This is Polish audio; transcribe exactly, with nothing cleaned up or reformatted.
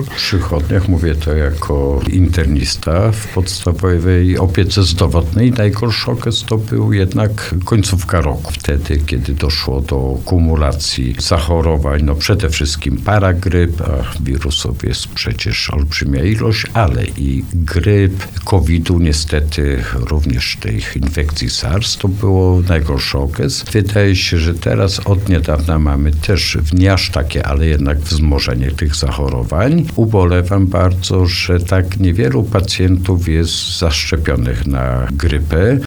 W przychodniach, mówię to jako internista w podstawowej opiece zdrowotnej, najgorszy okres to był jednak końcówka roku. Wtedy, kiedy doszło do kumulacji zachorowań, no przede wszystkim paragryp, a wirusów jest przecież olbrzymia ilość, ale i gryp, kowida, niestety również tych infekcji SARS, to było najgorszy okres. Wydaje się, że teraz od niedawna mamy też nie aż takie, ale jednak wzmożenie tych zachorowań. Ubolewam bardzo, że tak niewielu pacjentów jest zaszczepionych na grypę.